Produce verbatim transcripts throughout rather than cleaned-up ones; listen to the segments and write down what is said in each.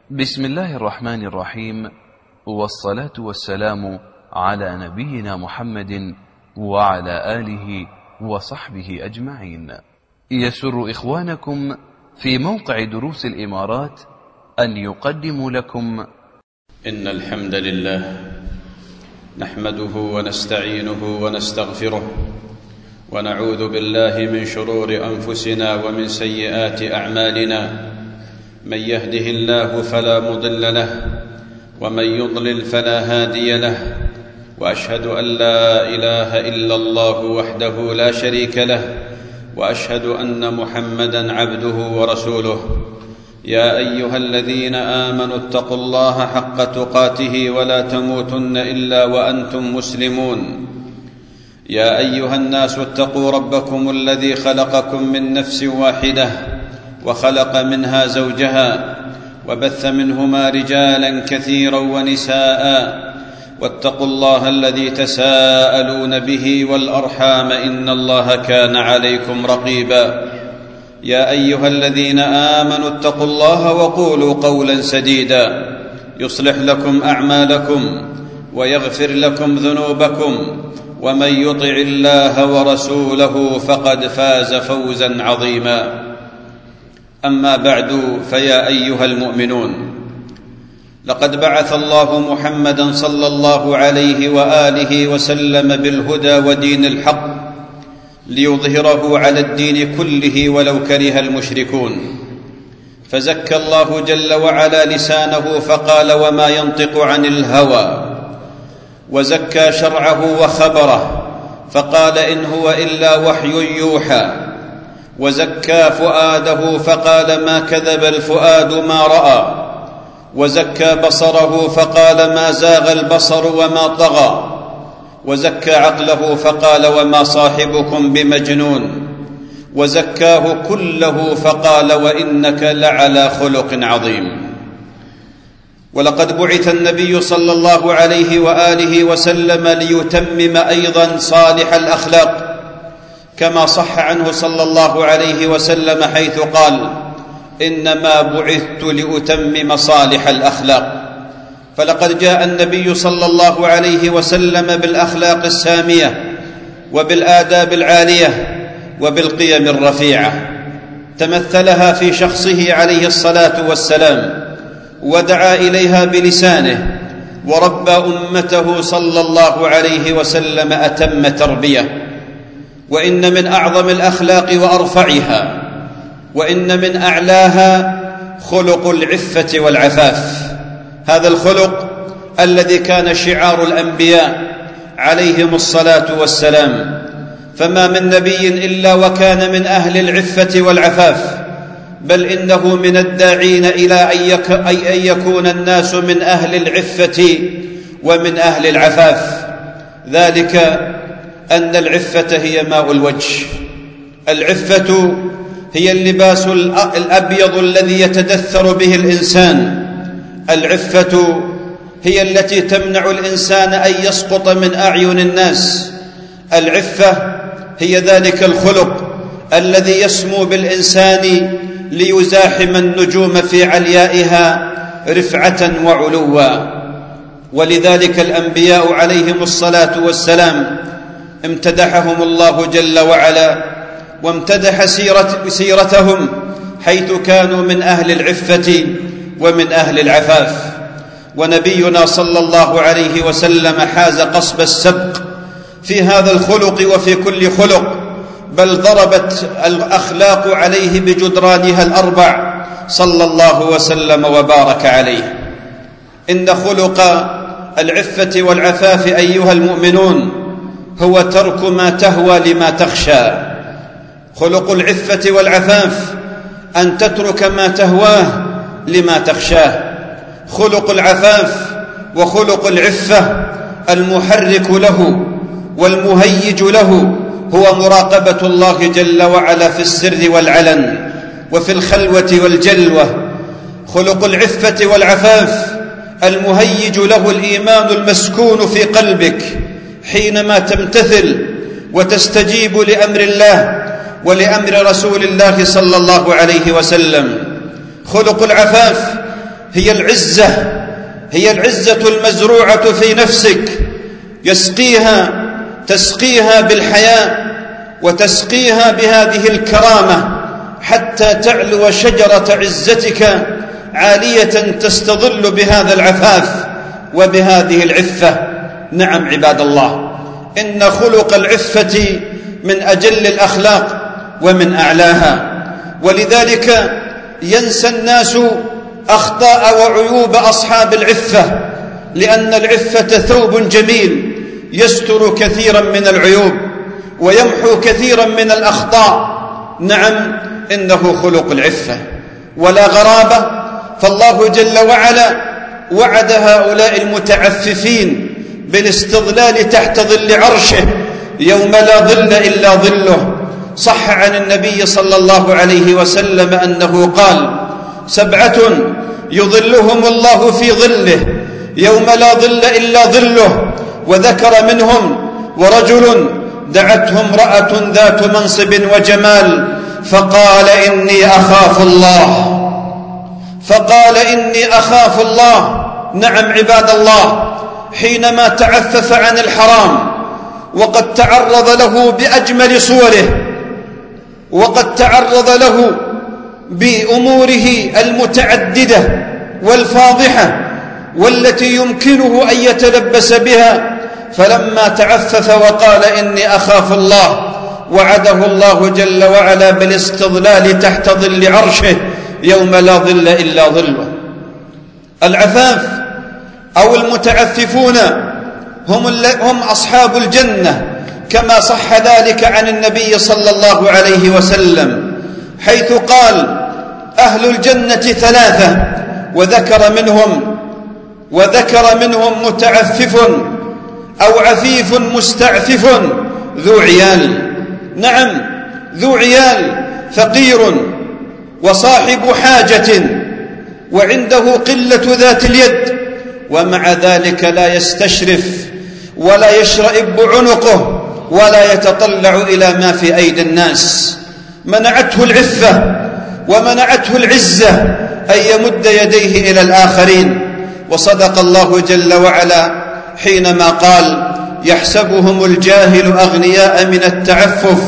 بسم الله الرحمن الرحيم، والصلاة والسلام على نبينا محمد وعلى آله وصحبه أجمعين. يسر إخوانكم في موقع دروس الإمارات أن يقدموا لكم إن الحمد لله نحمده ونستعينه ونستغفره، ونعوذ بالله من شرور أنفسنا ومن سيئات أعمالنا. من يهده الله فلا مضل له، ومن يضلل فلا هادي له، وأشهد أن لا إله إلا الله وحده لا شريك له، وأشهد أن محمدًا عبده ورسوله. يا أيها الذين آمنوا اتقوا الله حق تقاته ولا تموتن إلا وأنتم مسلمون. يا أيها الناس اتقوا ربكم الذي خلقكم من نفس واحدة، وخلق منها زوجها، وبث منهما رجالا كثيرا ونساء، واتقوا الله الذي تساءلون به والأرحام إن الله كان عليكم رقيبا. يا أيها الذين آمنوا اتقوا الله وقولوا قولا سديدا يصلح لكم أعمالكم ويغفر لكم ذنوبكم، ومن يطع الله ورسوله فقد فاز فوزا عظيما. أما بعد، فيا أيها المؤمنون، لقد بعث الله محمدًا صلى الله عليه وآله وسلم بالهدى ودين الحق ليظهره على الدين كله ولو كره المشركون. فزكى الله جل وعلا لسانه فقال: وما ينطق عن الهوى. وزكى شرعه وخبره فقال: إن هو إلا وحي يوحى. وزكى فؤاده فقال: ما كذب الفؤاد ما رأى. وزكى بصره فقال: ما زاغ البصر وما طغى. وزكى عقله فقال: وما صاحبكم بمجنون. وزكاه كله فقال: وإنك لعلى خلق عظيم. ولقد بعث النبي صلى الله عليه وآله وسلم ليتمم أيضا صالح الأخلاق، كما صح عنه صلى الله عليه وسلم حيث قال: إنما بعثت لأتمم صالح الأخلاق. فلقد جاء النبي صلى الله عليه وسلم بالأخلاق السامية، وبالآداب العالية، وبالقيم الرفيعة، تمثلها في شخصه عليه الصلاة والسلام، ودعا إليها بلسانه، وربى أمته صلى الله عليه وسلم أتم تربية. وإن من أعظم الأخلاق وأرفعها، وإن من أعلاها خلق العفة والعفاف. هذا الخلق الذي كان شعار الأنبياء عليهم الصلاة والسلام، فما من نبي إلا وكان من أهل العفة والعفاف، بل إنه من الداعين إلى أن يكون الناس من أهل العفة ومن أهل العفاف. ذلك أن العفة هي ماء الوجه. العفة هي اللباس الأبيض الذي يتدثر به الإنسان. العفة هي التي تمنع الإنسان أن يسقط من أعين الناس. العفة هي ذلك الخلق الذي يسمو بالإنسان ليزاحم النجوم في عليائها رفعة وعلوا. ولذلك الأنبياء عليهم الصلاة والسلام امتدحهم الله جل وعلا، وامتدح سيرت سيرتهم حيث كانوا من أهل العفة ومن أهل العفاف. ونبينا صلى الله عليه وسلم حاز قصب السبق في هذا الخلق وفي كل خلق، بل ضربت الأخلاق عليه بجدرانها الأربع صلى الله وسلم وبارك عليه. إن خلق العفة والعفاف أيها المؤمنون هو ترك ما تهوى لما تخشى. خلق العفة والعفاف أن تترك ما تهواه لما تخشاه. خلق العفاف وخلق العفة المحرك له والمهيج له هو مراقبة الله جل وعلا في السر والعلن، وفي الخلوة والجلوة. خلق العفة والعفاف المهيج له الإيمان المسكون في قلبك حينما تمتثل وتستجيب لأمر الله ولأمر رسول الله صلى الله عليه وسلم. خلق العفاف هي العزة، هي العزة المزروعة في نفسك، يسقيها تسقيها بالحياء وتسقيها بهذه الكرامة حتى تعلو شجرة عزتك عالية تستظل بهذا العفاف وبهذه العفة. نعم عباد الله، إن خلق العفة من أجل الأخلاق ومن أعلاها، ولذلك ينسى الناس أخطاء وعيوب أصحاب العفة، لأن العفة ثوب جميل يستر كثيرا من العيوب ويمحو كثيرا من الأخطاء. نعم إنه خلق العفة ولا غرابة، فالله جل وعلا وعد هؤلاء المتعففين بالاستظلال تحت ظل عرشه يوم لا ظل إلا ظله. صح عن النبي صلى الله عليه وسلم أنه قال: سبعة يظلهم الله في ظله يوم لا ظل إلا ظله، وذكر منهم: ورجل دعته امرأة ذات منصب وجمال فقال إني أخاف الله فقال إني أخاف الله. نعم عباد الله، حينما تعفف عن الحرام وقد تعرض له بأجمل صوره، وقد تعرض له بأموره المتعددة والفاضحة والتي يمكنه أن يتلبس بها، فلما تعفف وقال إني أخاف الله وعده الله جل وعلا بالاستظلال تحت ظل عرشه يوم لا ظل إلا ظله. العفاف أو المتعففون هم, هم أصحاب الجنة، كما صح ذلك عن النبي صلى الله عليه وسلم، حيث قال: أهل الجنة ثلاثة، وذكر منهم وذكر منهم متعفف أو عفيف مستعفف ذو عيال. نعم ذو عيال، فقير وصاحب حاجة وعنده قلة ذات اليد، ومع ذلك لا يستشرف ولا يشرئب عنقه ولا يتطلع إلى ما في أيدي الناس. منعته العفة ومنعته العزة أن يمد يديه إلى الآخرين. وصدق الله جل وعلا حينما قال: يحسبهم الجاهل أغنياء من التعفف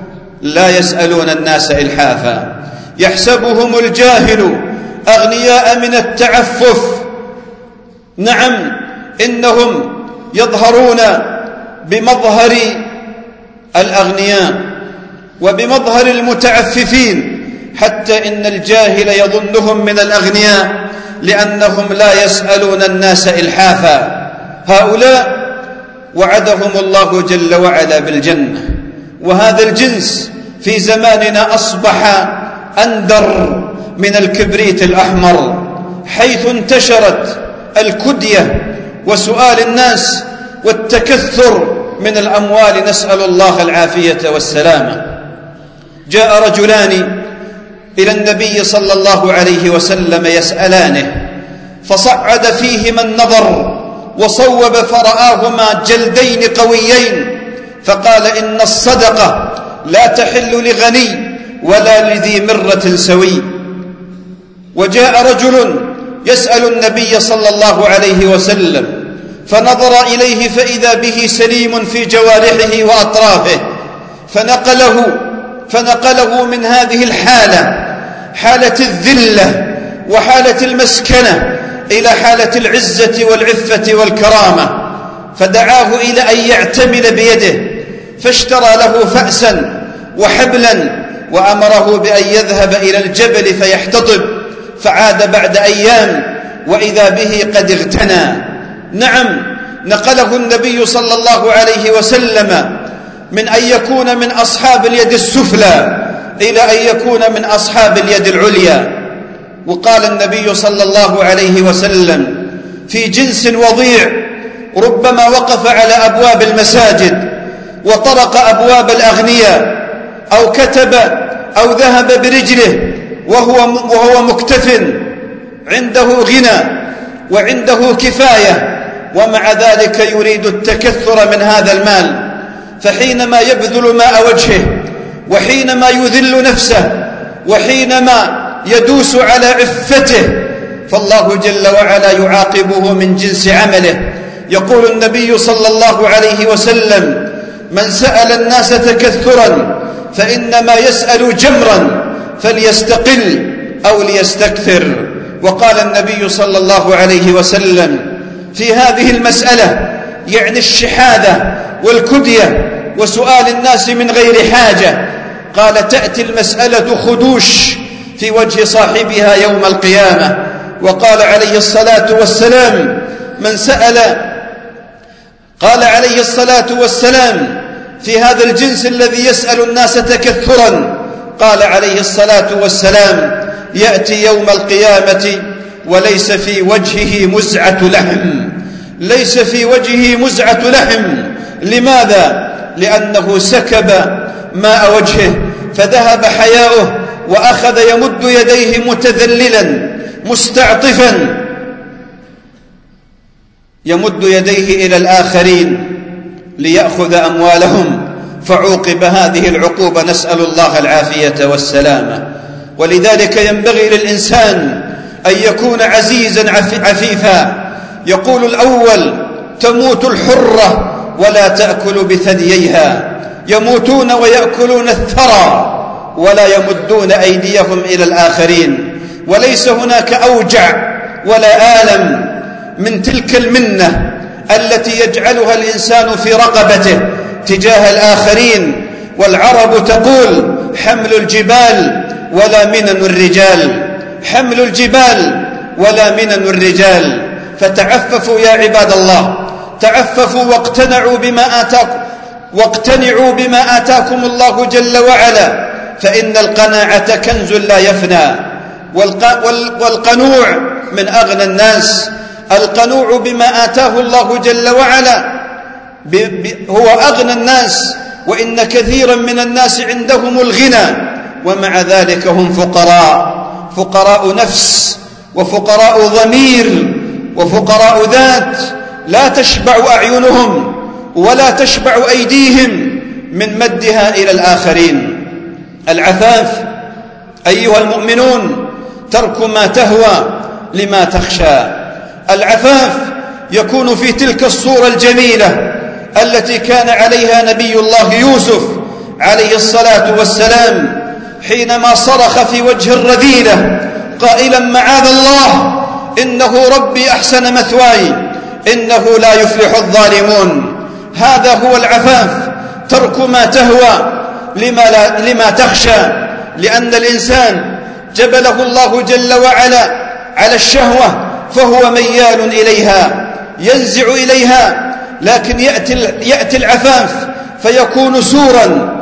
لا يسألون الناس إلحافا. يحسبهم الجاهل أغنياء من التعفف. نعم إنهم يظهرون بمظهر الأغنياء وبمظهر المتعففين، حتى إن الجاهل يظنهم من الأغنياء لأنهم لا يسألون الناس إلحافا. هؤلاء وعدهم الله جل وعلا بالجنة، وهذا الجنس في زماننا أصبح أندر من الكبريت الأحمر، حيث انتشرت الكدية وسؤال الناس والتكثر من الأموال، نسأل الله العافية والسلامة. جاء رجلان إلى النبي صلى الله عليه وسلم يسألانه، فصعد فيهما النظر وصوب فرآهما جلدين قويين، فقال: إن الصدقة لا تحل لغني ولا لذي مرة سوي. وجاء رجل يسأل النبي صلى الله عليه وسلم، فنظر إليه فإذا به سليم في جوارحه وأطرافه، فنقله فنقله من هذه الحالة، حالة الذلة وحالة المسكنة، إلى حالة العزة والعفة والكرامة، فدعاه إلى أن يعتمل بيده، فاشترى له فأسا وحبلا وأمره بأن يذهب إلى الجبل فيحتطب، فعاد بعد أيام وإذا به قد اغتنى. نعم نقله النبي صلى الله عليه وسلم من أن يكون من أصحاب اليد السفلى إلى أن يكون من أصحاب اليد العليا. وقال النبي صلى الله عليه وسلم في جنس وضيع ربما وقف على أبواب المساجد وطرق أبواب الأغنياء أو كتب أو ذهب برجله وهو, وهو مكتف، عنده غنى وعنده كفاية، ومع ذلك يريد التكثر من هذا المال. فحينما يبذل ماء وجهه، وحينما يذل نفسه، وحينما يدوس على عفته، فالله جل وعلا يعاقبه من جنس عمله. يقول النبي صلى الله عليه وسلم: من سأل الناس تكثرا فإنما يسأل جمرا فليستقل أو ليستكثر. وقال النبي صلى الله عليه وسلم في هذه المسألة، يعني الشحاذة والكدية وسؤال الناس من غير حاجة، قال: تأتي المسألة خدوش في وجه صاحبها يوم القيامة. وقال عليه الصلاة والسلام: من سأل قال عليه الصلاة والسلام في هذا الجنس الذي يسأل الناس تكثرا، قال عليه الصلاة والسلام: يأتي يوم القيامة وليس في وجهه مزعة لحم، ليس في وجهه مزعة لحم. لماذا؟ لأنه سكب ماء وجهه فذهب حياؤه، وأخذ يمد يديه متذللا مستعطفا، يمد يديه إلى الآخرين ليأخذ أموالهم، فعوقب هذه العقوبة، نسأل الله العافية والسلامة. ولذلك ينبغي للإنسان أن يكون عزيزا عفيفا. يقول الأول: تموت الحرة ولا تأكل بثدييها، يموتون ويأكلون الثرى ولا يمدون أيديهم إلى الآخرين. وليس هناك أوجع ولا آلم من تلك المنة التي يجعلها الإنسان في رقبته تجاه الآخرين. والعرب تقول: حمل الجبال ولا منن الرجال، حمل الجبال ولا منن الرجال. فتعففوا يا عباد الله، تعففوا واقتنعوا بما آتاكم واقتنعوا بما آتاكم الله جل وعلا، فإن القناعة كنز لا يفنى. والقنوع من أغنى الناس، القنوع بما آتاه الله جل وعلا هو أغنى الناس. وإن كثيرا من الناس عندهم الغنى ومع ذلك هم فقراء، فقراء نفس وفقراء ضمير وفقراء ذات، لا تشبع أعينهم ولا تشبع أيديهم من مدها إلى الآخرين. العفاف أيها المؤمنون ترك ما تهوى لما تخشى. العفاف يكون في تلك الصورة الجميلة التي كان عليها نبي الله يوسف عليه الصلاة والسلام حينما صرخ في وجه الرذيلة قائلا: معاذ الله، إنه ربي أحسن مثواي، إنه لا يفلح الظالمون. هذا هو العفاف، ترك ما تهوى لما, لا لما تخشى. لأن الإنسان جبله الله جل وعلا على الشهوة، فهو ميال إليها ينزع إليها. لكن يأتي, يأتي العفاف فيكون سورا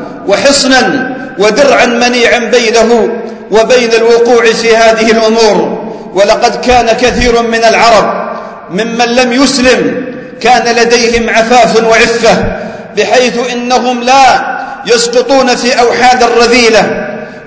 وحصنا ودرعا منيعا بينه وبين الوقوع في هذه الأمور. ولقد كان كثير من العرب ممن لم يسلم كان لديهم عفاف وعفة، بحيث إنهم لا يسقطون في أوحاد الرذيلة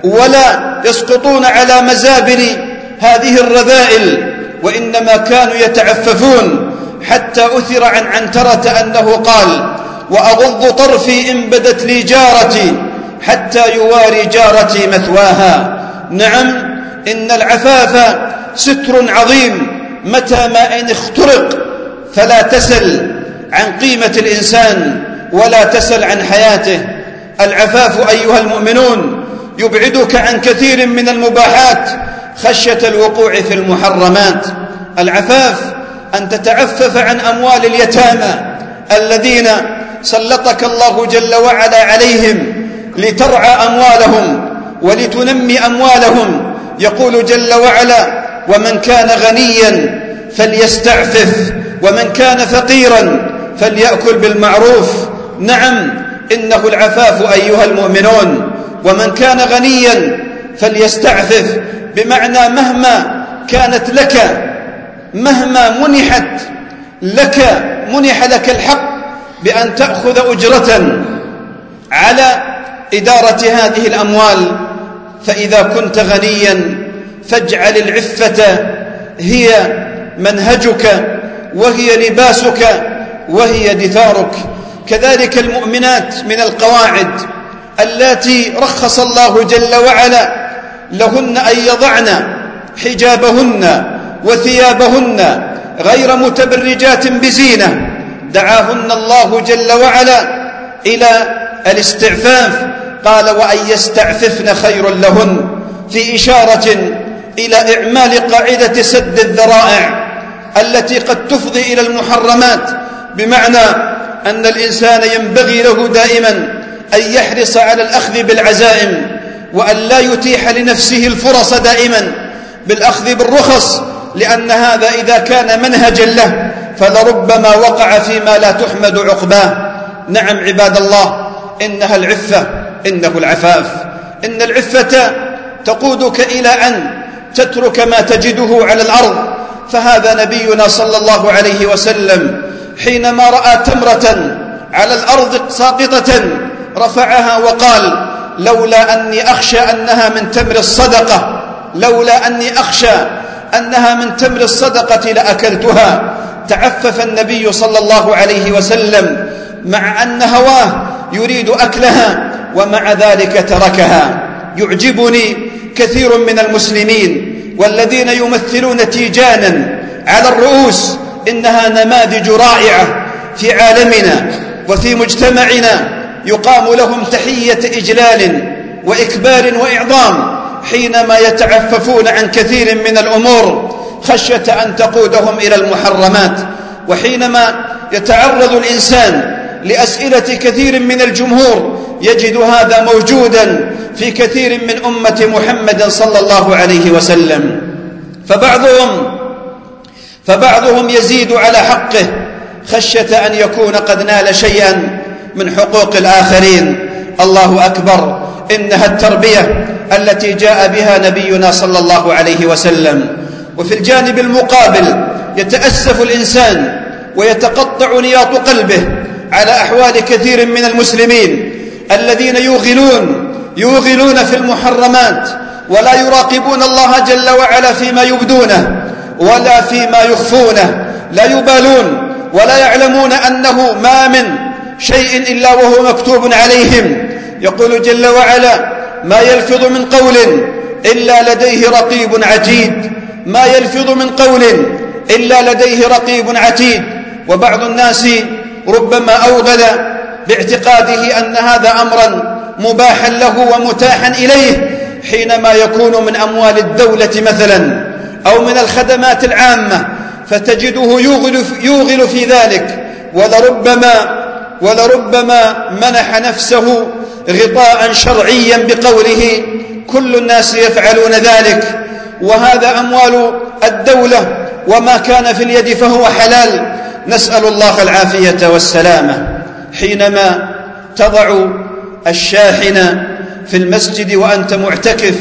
ولا يسقطون على مزابل هذه الرذائل، وإنما كانوا يتعففون. حتى أثر عن عنترة أنه قال: وأغض طرفي إن بدت لي جارتي حتى يواري جارتي مثواها. نعم، إن العفاف ستر عظيم، متى ما إن اخترق فلا تسل عن قيمة الإنسان ولا تسل عن حياته. العفاف أيها المؤمنون يبعدك عن كثير من المباحات خشية الوقوع في المحرمات. العفاف أن تتعفف عن أموال اليتامى الذين سلطك الله جل وعلا عليهم لترعى أموالهم ولتنمي أموالهم. يقول جل وعلا: ومن كان غنيا فليستعفف ومن كان فقيرا فليأكل بالمعروف. نعم، إنه العفاف أيها المؤمنون. ومن كان غنيا فليستعفف، بمعنى مهما كانت لك، مهما منحت لك منح لك الحق بأن تأخذ أجرة على إدارة هذه الأموال، فإذا كنت غنيا فاجعل العفة هي منهجك وهي لباسك وهي دثارك. كذلك المؤمنات من القواعد التي رخص الله جل وعلا لهن أن يضعن حجابهن وثيابهن غير متبرجات بزينة، دعاهن الله جل وعلا إلى الاستعفاف، قال وأن يستعففن خير لهن، في إشارة إلى إعمال قاعدة سد الذرائع التي قد تفضي إلى المحرمات، بمعنى أن الإنسان ينبغي له دائما أن يحرص على الأخذ بالعزائم، وأن لا يتيح لنفسه الفرص دائما بالأخذ بالرخص، لأن هذا إذا كان منهجا له فلربما وقع فيما لا تحمد عقباه. نعم عباد الله، إنها العفة، إنه العفاف، إن العفة تقودك إلى أن تترك ما تجده على الأرض. فهذا نبينا صلى الله عليه وسلم حينما رأى تمرة على الأرض ساقطة رفعها وقال لولا أني أخشى أنها من تمر الصدقة لولا أني أخشى أنها من تمر الصدقة لأكلتها. تعفف النبي صلى الله عليه وسلم مع أن هواه يريد أكلها، ومع ذلك تركها. يعجبني كثير من المسلمين والذين يمثلون تيجانا على الرؤوس، إنها نماذج رائعة في عالمنا وفي مجتمعنا، يقام لهم تحية إجلال وإكبار وإعظام حينما يتعففون عن كثير من الأمور خشية أن تقودهم إلى المحرمات. وحينما يتعرض الإنسان لأسئلة كثير من الجمهور يجد هذا موجودا في كثير من أمة محمد صلى الله عليه وسلم. فبعضهم فبعضهم يزيد على حقه خشية أن يكون قد نال شيئا من حقوق الآخرين. الله أكبر، إنها التربية التي جاء بها نبينا صلى الله عليه وسلم. وفي الجانب المقابل يتأسف الإنسان ويتقطع نياط قلبه على أحوال كثير من المسلمين الذين يوغلون يوغلون في المحرمات، ولا يراقبون الله جل وعلا فيما يبدونه ولا فيما يخفونه، لا يبالون ولا يعلمون أنه ما من شيء إلا وهو مكتوب عليهم. يقول جل وعلا ما يلفظ من قول إلا لديه رقيب عتيد، ما يلفظ من قول إلا لديه رقيب عتيد. وبعض الناس ربما أوغل باعتقاده أن هذا أمرا مباحا له ومتاحا إليه حينما يكون من أموال الدولة مثلا أو من الخدمات العامة، فتجده يوغل, يوغل في ذلك، ولربما, ولربما منح نفسه غطاء شرعيا بقوله كل الناس يفعلون ذلك، وهذا أموال الدولة وما كان في اليد فهو حلال. نسأل الله العافية والسلامة. حينما تضع الشاحن في المسجد وأنت معتكف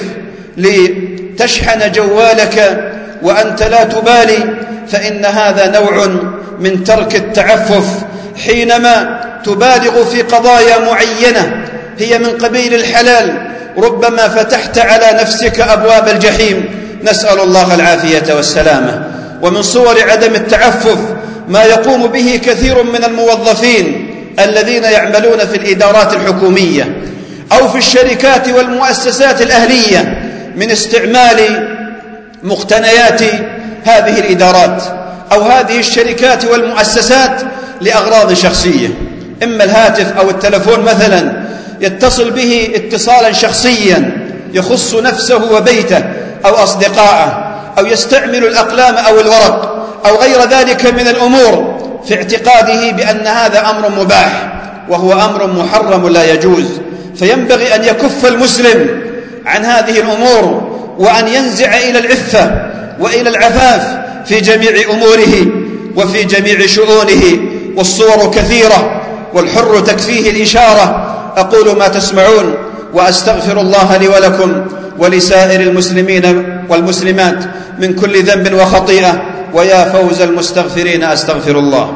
لتشحن جوالك وأنت لا تبالي، فإن هذا نوع من ترك التعفف. حينما تبالغ في قضايا معينة هي من قبيل الحلال ربما فتحت على نفسك أبواب الجحيم، نسأل الله العافية والسلامة. ومن صور عدم التعفف ما يقوم به كثير من الموظفين الذين يعملون في الإدارات الحكومية أو في الشركات والمؤسسات الأهلية من استعمال مقتنيات هذه الإدارات أو هذه الشركات والمؤسسات لأغراض شخصية، إما الهاتف أو التلفون مثلا يتصل به اتصالا شخصيا يخص نفسه وبيته أو أصدقائه، أو يستعمل الأقلام أو الورق أو غير ذلك من الأمور في اعتقاده بأن هذا أمر مباح، وهو أمر محرم لا يجوز. فينبغي أن يكف المسلم عن هذه الأمور وأن ينزع إلى العفة وإلى العفاف في جميع أموره وفي جميع شؤونه. والصور كثيرة والحر تكفيه الإشارة. أقول ما تسمعون وأستغفر الله لي ولكم ولسائر المسلمين والمسلمات من كل ذنب وخطيئة، ويا فوز المستغفرين أستغفر الله.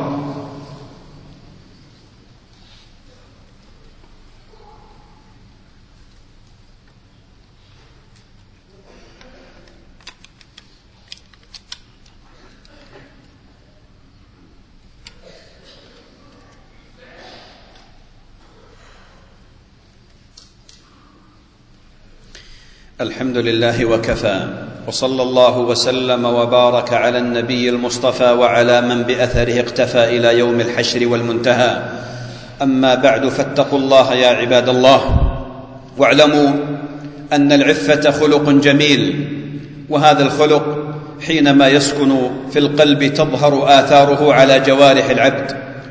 الحمد لله وكفى، وصلى الله وسلم وبارك على النبي المصطفى وعلى من بأثره اقتفى إلى يوم الحشر والمنتهى. أما بعد، فاتقوا الله يا عباد الله، واعلموا أن العفة خلق جميل، وهذا الخلق حينما يسكن في القلب تظهر آثاره على جوارح العبد.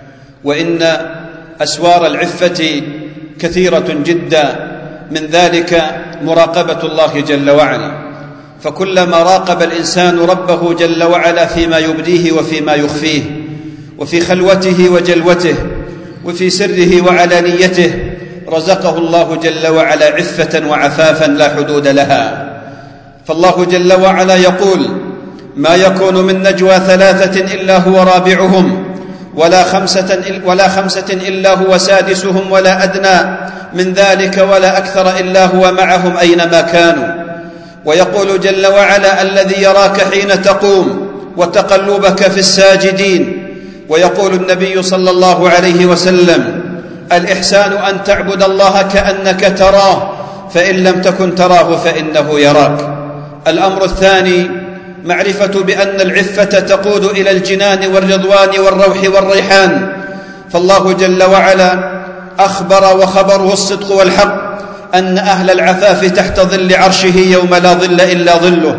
وإن أسوار العفة كثيرة جدا، من ذلك مراقبة الله جل وعلا، فكلما راقب الإنسان ربه جل وعلا فيما يبديه وفيما يخفيه، وفي خلوته وجلوته، وفي سره وعلانيته، رزقه الله جل وعلا عفة وعفافا لا حدود لها. فالله جل وعلا يقول: ما يكون من نجوى ثلاثة إلا هو رابعهم ولا خمسة, ولا خمسة إلا هو سادسهم ولا أدنى من ذلك ولا أكثر إلا هو معهم أينما كانوا. ويقول جل وعلا: الذي يراك حين تقوم وتقلبك في الساجدين. ويقول النبي صلى الله عليه وسلم: الإحسان أن تعبد الله كأنك تراه، فإن لم تكن تراه فإنه يراك. الأمر الثاني: معرفة بأن العفة تقود إلى الجنان والرضوان والروح والريحان. فالله جل وعلا أخبر وخبره الصدق والحق أن أهل العفاف تحت ظل عرشه يوم لا ظل إلا ظله.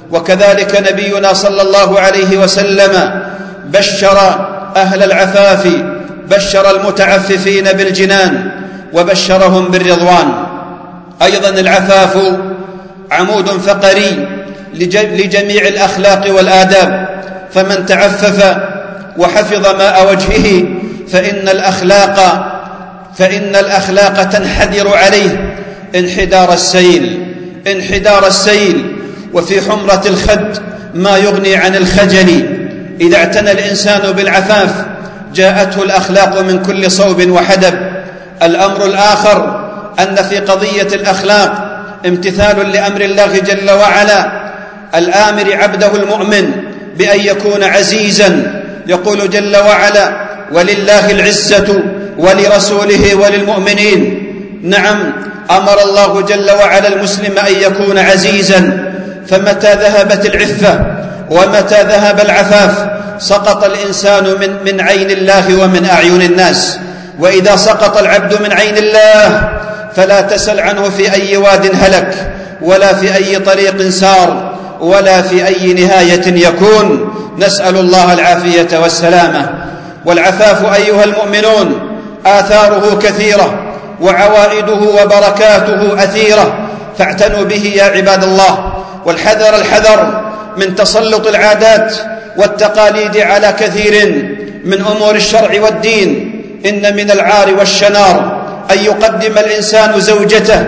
وكذلك نبينا صلى الله عليه وسلم بشر أهل العفاف، بشر المتعففين بالجنان وبشرهم بالرضوان. أيضا العفاف عمود فقري لجميع الأخلاق والآداب، فمن تعفف وحفظ ماء وجهه فإن الأخلاق فإن الأخلاق تنحدر عليه انحدار السيل انحدار السيل وفي حمرة الخد ما يغني عن الخجل. إذا اعتنى الإنسان بالعفاف جاءته الأخلاق من كل صوب وحدب. الأمر الآخر أن في قضية الأخلاق امتثال لأمر الله جل وعلا الآمر عبده المؤمن بأن يكون عزيزا. يقول جل وعلا: ولله العزة ولرسوله وللمؤمنين. نعم، أمر الله جل وعلا المسلم أن يكون عزيزا، فمتى ذهبت العفة ومتى ذهب العفاف سقط الإنسان من, من عين الله ومن أعين الناس. وإذا سقط العبد من عين الله فلا تسل عنه في أي واد هلك، ولا في أي طريق سار، ولا في أي نهاية يكون. نسأل الله العافية والسلامة. والعفاف أيها المؤمنون آثاره كثيرة وعوائده وبركاته أثيرة، فاعتنوا به يا عباد الله. والحذر الحذر من تسلط العادات والتقاليد على كثير من أمور الشرع والدين. إن من العار والشنار أن يقدم الإنسان زوجته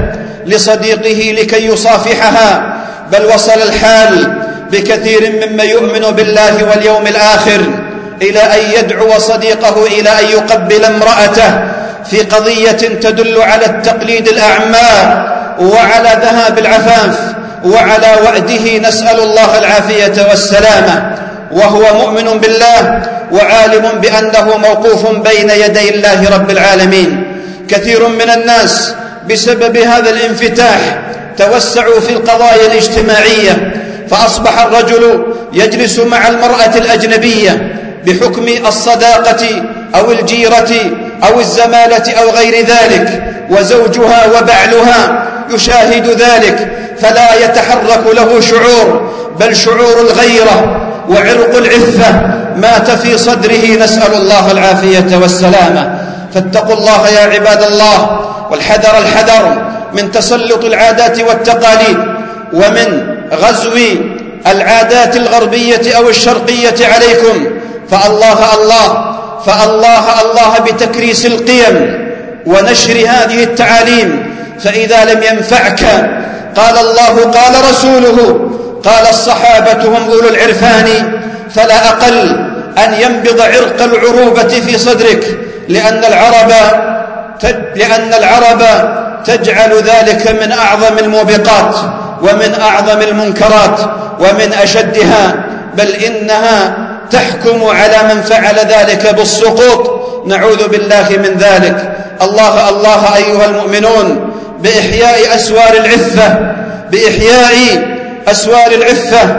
لصديقه لكي يصافحها، بل وصل الحال بكثير ممن يؤمن بالله واليوم الآخر إلى أن يدعو صديقه إلى أن يقبل امرأته في قضية تدل على التقليد الأعمى وعلى ذهاب العفاف وعلى وعده. نسأل الله العافية والسلامة، وهو مؤمن بالله وعالم بأنه موقوف بين يدي الله رب العالمين. كثير من الناس بسبب هذا الانفتاح توسعوا في القضايا الاجتماعية، فأصبح الرجل يجلس مع المرأة الأجنبية بحكم الصداقة أو الجيرة أو الزمالة أو غير ذلك، وزوجها وبعلها يشاهد ذلك فلا يتحرك له شعور، بل شعور الغيرة وعرق العفة مات في صدره. نسأل الله العافية والسلامة. فاتقوا الله يا عباد الله، والحذر الحذر من تسلط العادات والتقاليد ومن غزو العادات الغربية أو الشرقية عليكم. فالله الله فالله الله بتكريس القيم ونشر هذه التعاليم، فإذا لم ينفعك قال الله قال رسوله قال الصحابة هم أولو العرفان، فلا أقل أن ينبض عرق العروبة في صدرك، لأن العرب لأن العرب تجعل ذلك من أعظم الموبقات ومن أعظم المنكرات ومن أشدها، بل إنها تحكم على من فعل ذلك بالسقوط. نعوذ بالله من ذلك. الله الله أيها المؤمنون بإحياء أسوار العفة بإحياء بأسوار العفة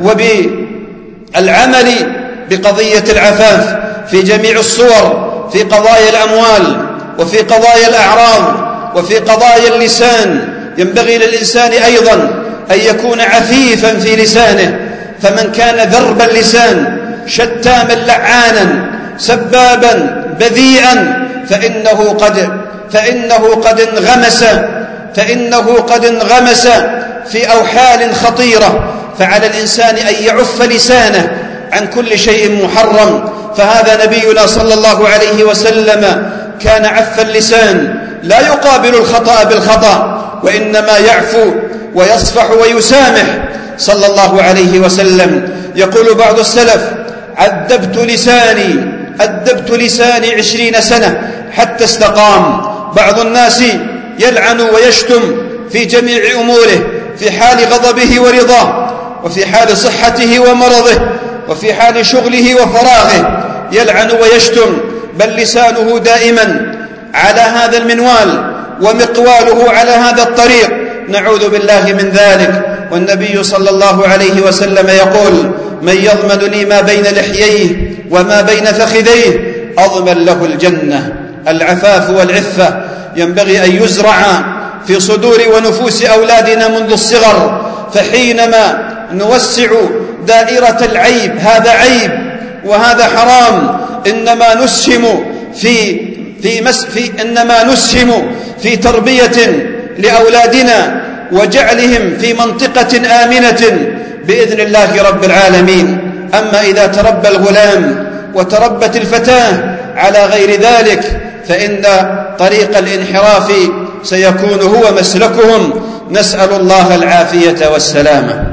وبالعمل بقضية العفاف في جميع الصور، في قضايا الأموال وفي قضايا الأعراض وفي قضايا اللسان. ينبغي للإنسان أيضا أن يكون عفيفا في لسانه، فمن كان ذرب اللسان شتاما لعانا سبابا بذيئا فإنه قد فإنه قد انغمس فإنه قد انغمس في أوحال خطيرة. فعلى الإنسان أن يعف لسانه عن كل شيء محرم. فهذا نبينا صلى الله عليه وسلم كان عف اللسان، لا يقابل الخطأ بالخطأ، وإنما يعفو ويصفح ويسامح صلى الله عليه وسلم. يقول بعض السلف: أدبت لساني أدبت لساني عشرين سنة حتى استقام. بعض الناس يلعن ويشتم في جميع أموره، في حال غضبه ورضاه، وفي حال صحته ومرضه، وفي حال شغله وفراغه يلعن ويشتم، بل لسانه دائما على هذا المنوال ومقواله على هذا الطريق، نعوذ بالله من ذلك. والنبي صلى الله عليه وسلم يقول: من يضمن لي ما بين لحييه وما بين فخذيه أضمن له الجنة. العفاف والعفة ينبغي أن يزرع في صدور ونفوس أولادنا منذ الصغر، فحينما نوسع دائرة العيب، هذا عيب وهذا حرام، إنما نسهم في في, مس في إنما نسهم في تربية لأولادنا وجعلهم في منطقة آمنة بإذن الله رب العالمين. أما إذا تربى الغلام وتربت الفتاة على غير ذلك فإن طريق الانحراف سيكون هو مسلكهم. نسأل الله العافية والسلامة.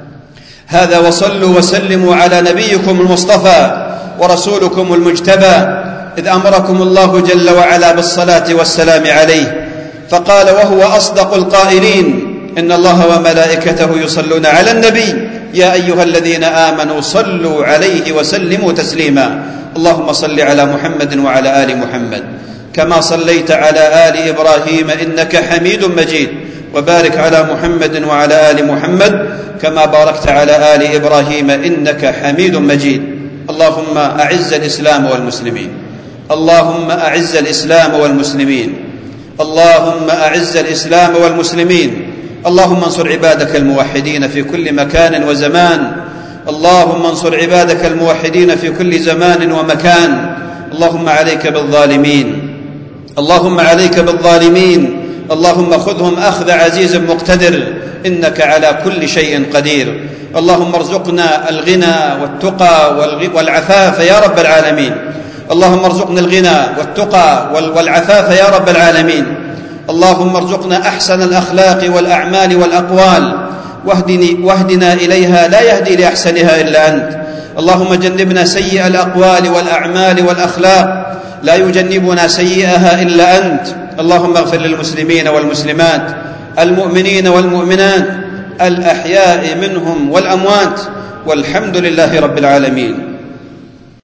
هذا وصلوا وسلموا على نبيكم المصطفى ورسولكم المجتبى، إذ أمركم الله جل وعلا بالصلاة والسلام عليه، فقال وهو أصدق القائلين: إن الله وملائكته يصلون على النبي يا أيها الذين آمنوا صلوا عليه وسلموا تسليما. اللهم صل على محمد وعلى آل محمد كما صليت على آل إبراهيم إنك حميد مجيد، وبارك على محمد وعلى آل محمد كما باركت على آل إبراهيم إنك حميد مجيد. اللهم أعز الإسلام والمسلمين اللهم أعز الإسلام والمسلمين اللهم أعز الإسلام والمسلمين اللهم انصر عبادك الموحدين في كل مكان وزمان اللهم انصر عبادك الموحدين في كل زمان ومكان. اللهم عليك بالظالمين اللهم عليك بالظالمين اللهم خذهم أخذ عزيز مقتدر إنك على كل شيء قدير. اللهم ارزقنا الغنى والتقى والعفاف يا رب العالمين. اللهم ارزقنا الغنى والتقى والعفاف يا رب العالمين. اللهم ارزقنا أحسن الأخلاق والأعمال والأقوال واهدني واهدنا إليها لا يهدي لأحسنها إلا أنت. اللهم جنبنا سيئ الأقوال والأعمال والأخلاق لا يجنبنا سيئها إلا أنت. اللهم اغفر للمسلمين والمسلمات المؤمنين والمؤمنات الأحياء منهم والأموات، والحمد لله رب العالمين.